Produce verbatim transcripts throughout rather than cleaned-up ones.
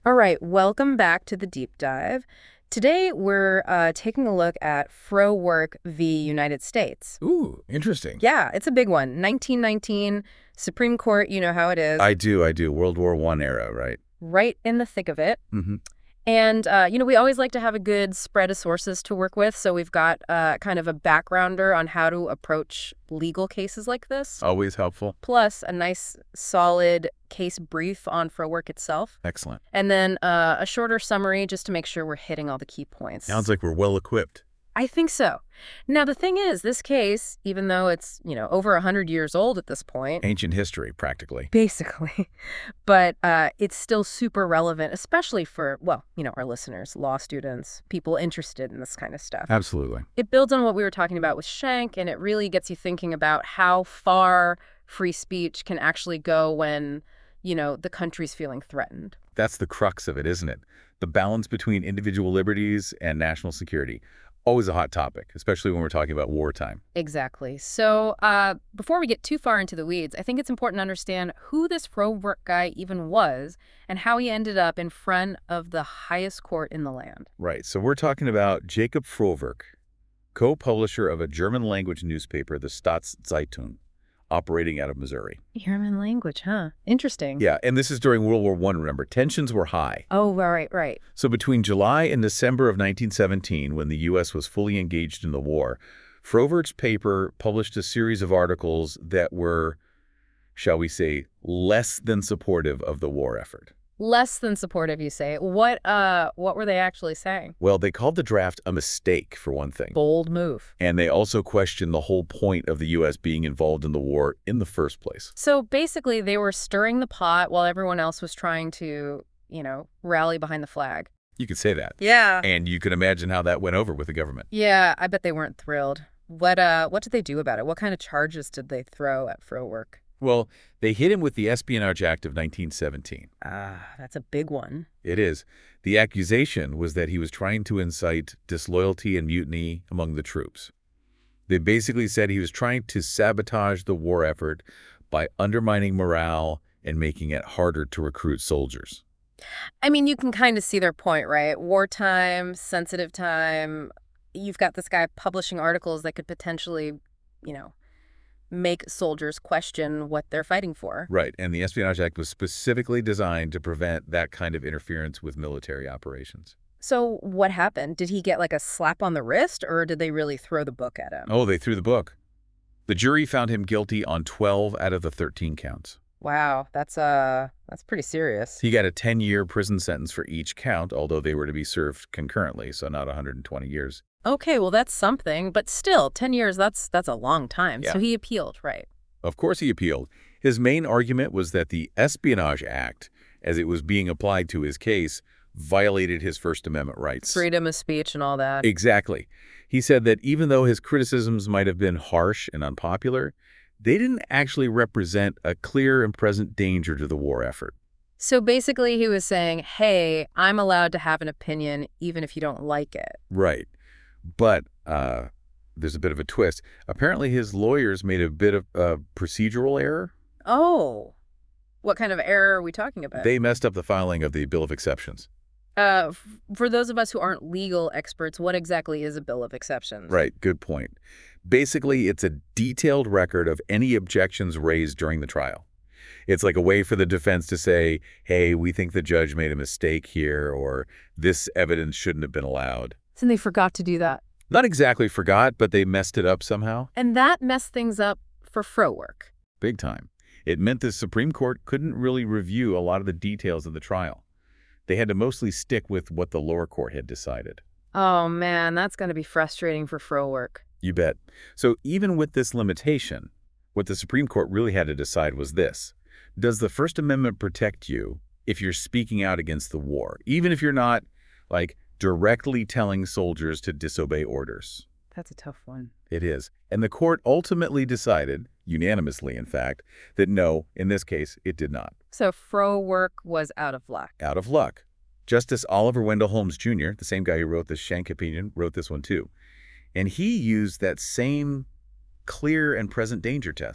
All right, welcome back to the deep dive. Today we're uh, taking a look at Frowork v. United States. Ooh, interesting. Yeah, it's a big one. nineteen nineteen, Supreme Court, you know how it is. I do, I do. World War One era, right? Right in the thick of it. Mm-hmm. And, uh, you know, we always like to have a good spread of sources to work with, so we've got uh, kind of a backgrounder on how to approach legal cases like this. Always helpful. Plus a nice, solid case brief on Frowork itself. Excellent. And then uh, a shorter summary just to make sure we're hitting all the key points. Sounds like we're well equipped. I think so. Now, the thing is, this case, even though it's, you know, over one hundred years old at this point. Ancient history, practically. Basically. But uh, it's still super relevant, especially for, well, you know, our listeners, law students, people interested in this kind of stuff. Absolutely. It builds on what we were talking about with Schenck, and it really gets you thinking about how far free speech can actually go when, you know, the country's feeling threatened. That's the crux of it, isn't it? The balance between individual liberties and national security. Always a hot topic, especially when we're talking about wartime. Exactly. So uh, before we get too far into the weeds, I think it's important to understand who this Frowork guy even was and how he ended up in front of the highest court in the land. Right. So we're talking about Jacob Frowork, co-publisher of a German-language newspaper, the Staatszeitung, operating out of Missouri. German language, huh? Interesting. Yeah, and this is during World War One, remember. Tensions were high. Oh, right, right. So between July and December of nineteen seventeen, when the U S was fully engaged in the war, Frowork's paper published a series of articles that were, shall we say, less than supportive of the war effort. Less than supportive, you say. What uh, what were they actually saying? Well, they called the draft a mistake, for one thing. Bold move. And they also questioned the whole point of the U S being involved in the war in the first place. So basically, they were stirring the pot while everyone else was trying to, you know, rally behind the flag. You could say that. Yeah. And you can imagine how that went over with the government. Yeah, I bet they weren't thrilled. What uh, what did they do about it? What kind of charges did they throw at Frowork? Well, they hit him with the Espionage Act of nineteen seventeen. Ah, that's a big one. It is. The accusation was that he was trying to incite disloyalty and mutiny among the troops. They basically said he was trying to sabotage the war effort by undermining morale and making it harder to recruit soldiers. I mean, you can kind of see their point, right? Wartime, sensitive time. You've got this guy publishing articles that could potentially, you know, make soldiers question what they're fighting for. Right, and the Espionage Act was specifically designed to prevent that kind of interference with military operations. So what happened? Did he get like a slap on the wrist, or did they really throw the book at him? Oh, they threw the book. The jury found him guilty on twelve out of the thirteen counts. Wow, that's uh, that's pretty serious. He got a ten-year prison sentence for each count, although they were to be served concurrently, so not one hundred twenty years. Okay, well, that's something, but still, ten years, that's that's a long time. Yeah. So he appealed, right? Of course he appealed. His main argument was that the Espionage Act, as it was being applied to his case, violated his First Amendment rights. Freedom of speech and all that. Exactly. He said that even though his criticisms might have been harsh and unpopular, they didn't actually represent a clear and present danger to the war effort. So basically he was saying, hey, I'm allowed to have an opinion even if you don't like it. Right. But uh, there's a bit of a twist. Apparently his lawyers made a bit of a procedural error. Oh, what kind of error are we talking about? They messed up the filing of the Bill of Exceptions. Uh, f- for those of us who aren't legal experts, what exactly is a Bill of Exceptions? Right, good point. Basically, it's a detailed record of any objections raised during the trial. It's like a way for the defense to say, hey, we think the judge made a mistake here, or this evidence shouldn't have been allowed. And they forgot to do that. Not exactly forgot, but they messed it up somehow. And that messed things up for Frowork. Big time. It meant the Supreme Court couldn't really review a lot of the details of the trial. They had to mostly stick with what the lower court had decided. Oh, man, that's going to be frustrating for Frowork. You bet. So even with this limitation, what the Supreme Court really had to decide was this. Does the First Amendment protect you if you're speaking out against the war, even if you're not, like, directly telling soldiers to disobey orders? That's a tough one. It is. And the court ultimately decided, unanimously in fact, that no, in this case, it did not. So Frowork was out of luck. Out of luck. Justice Oliver Wendell Holmes Junior, the same guy who wrote the Schenck opinion, wrote this one too. And he used that same clear and present danger test.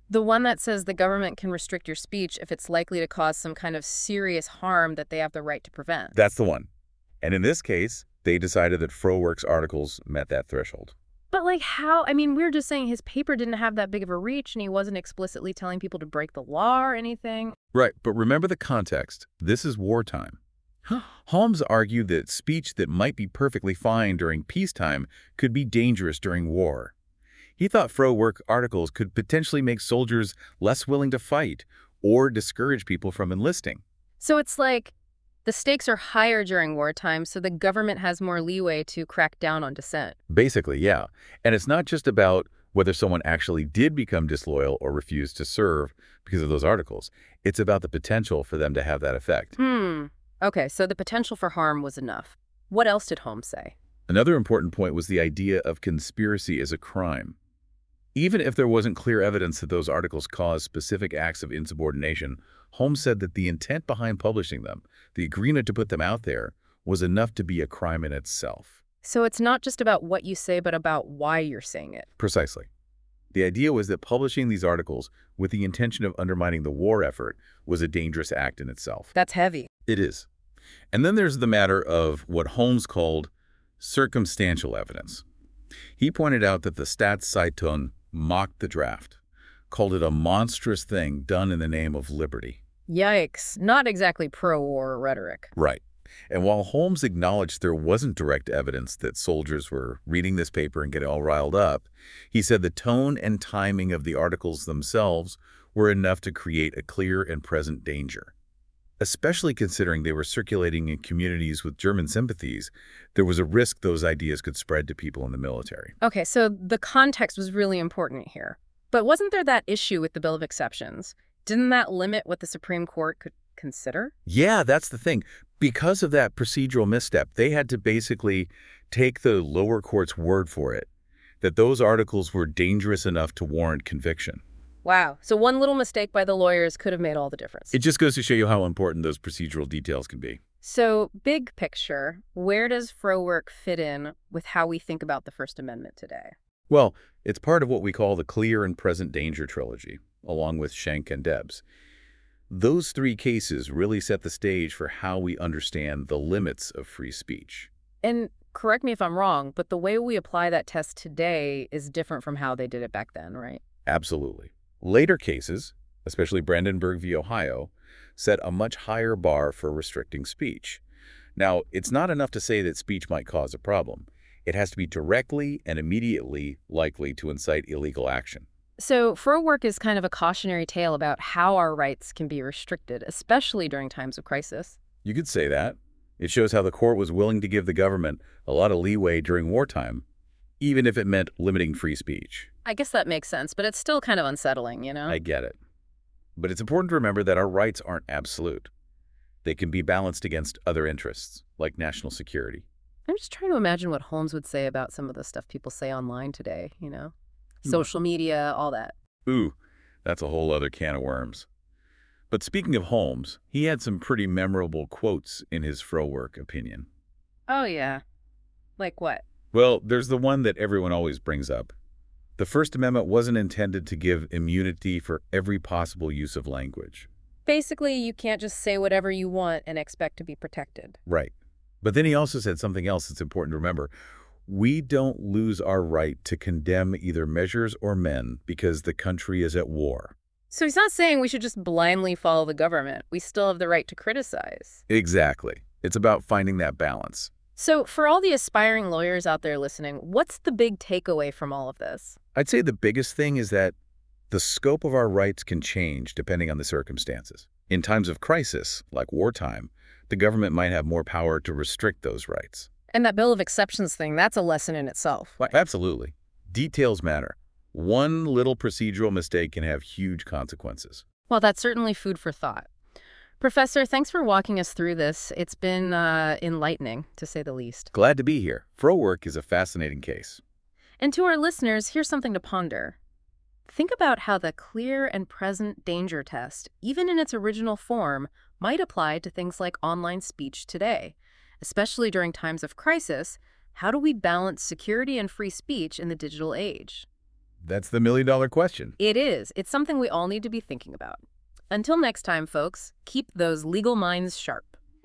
The one that says the government can restrict your speech if it's likely to cause some kind of serious harm that they have the right to prevent. That's the one. And in this case, they decided that Frowork's articles met that threshold. But like how, I mean, we were just saying his paper didn't have that big of a reach and he wasn't explicitly telling people to break the law or anything. Right, but remember the context. This is wartime. Holmes argued that speech that might be perfectly fine during peacetime could be dangerous during war. He thought Frowork articles could potentially make soldiers less willing to fight or discourage people from enlisting. So it's like the stakes are higher during wartime, so the government has more leeway to crack down on dissent. Basically, yeah. And it's not just about whether someone actually did become disloyal or refused to serve because of those articles. It's about the potential for them to have that effect. Hmm. Okay, so the potential for harm was enough. What else did Holmes say? Another important point was the idea of conspiracy as a crime. Even if there wasn't clear evidence that those articles caused specific acts of insubordination, Holmes said that the intent behind publishing them, the agreement to put them out there, was enough to be a crime in itself. So it's not just about what you say, but about why you're saying it. Precisely. The idea was that publishing these articles with the intention of undermining the war effort was a dangerous act in itself. That's heavy. It is. And then there's the matter of what Holmes called circumstantial evidence. He pointed out that the Staatszeitung mocked the draft, called it a monstrous thing done in the name of liberty. Yikes. Not exactly pro-war rhetoric. Right. And while Holmes acknowledged there wasn't direct evidence that soldiers were reading this paper and getting all riled up, he said the tone and timing of the articles themselves were enough to create a clear and present danger. Especially considering they were circulating in communities with German sympathies, there was a risk those ideas could spread to people in the military. Okay, so the context was really important here. But wasn't there that issue with the Bill of Exceptions? Didn't that limit what the Supreme Court could consider? Yeah, that's the thing. Because of that procedural misstep, they had to basically take the lower court's word for it, that those articles were dangerous enough to warrant conviction. Wow. So one little mistake by the lawyers could have made all the difference. It just goes to show you how important those procedural details can be. So big picture, where does Frowork fit in with how we think about the First Amendment today? Well, it's part of what we call the clear and present danger trilogy, along with Schenck and Debs. Those three cases really set the stage for how we understand the limits of free speech. And correct me if I'm wrong, but the way we apply that test today is different from how they did it back then, right? Absolutely. Later cases, especially Brandenburg v. Ohio, set a much higher bar for restricting speech. Now, it's not enough to say that speech might cause a problem. It has to be directly and immediately likely to incite illegal action. So Frowork is kind of a cautionary tale about how our rights can be restricted, especially during times of crisis. You could say that. It shows how the court was willing to give the government a lot of leeway during wartime, even if it meant limiting free speech. I guess that makes sense, but it's still kind of unsettling, you know? I get it. But it's important to remember that our rights aren't absolute. They can be balanced against other interests, like national security. I'm just trying to imagine what Holmes would say about some of the stuff people say online today, you know? Hmm. Social media, all that. Ooh, that's a whole other can of worms. But speaking of Holmes, he had some pretty memorable quotes in his Frowork opinion. Oh, yeah. Like what? Well, there's the one that everyone always brings up. The First Amendment wasn't intended to give immunity for every possible use of language. Basically, you can't just say whatever you want and expect to be protected. Right. But then he also said something else that's important to remember. We don't lose our right to condemn either measures or men because the country is at war. So he's not saying we should just blindly follow the government. We still have the right to criticize. Exactly. It's about finding that balance. So for all the aspiring lawyers out there listening, what's the big takeaway from all of this? I'd say the biggest thing is that the scope of our rights can change depending on the circumstances. In times of crisis, like wartime, the government might have more power to restrict those rights. And that Bill of Exceptions thing, that's a lesson in itself. Well, absolutely. Details matter. One little procedural mistake can have huge consequences. Well, that's certainly food for thought. Professor, thanks for walking us through this. It's been uh, enlightening, to say the least. Glad to be here. Frowork is a fascinating case. And to our listeners, here's something to ponder. Think about how the clear and present danger test, even in its original form, might apply to things like online speech today. Especially during times of crisis, how do we balance security and free speech in the digital age? That's the million-dollar question. It is. It's something we all need to be thinking about. Until next time, folks, keep those legal minds sharp.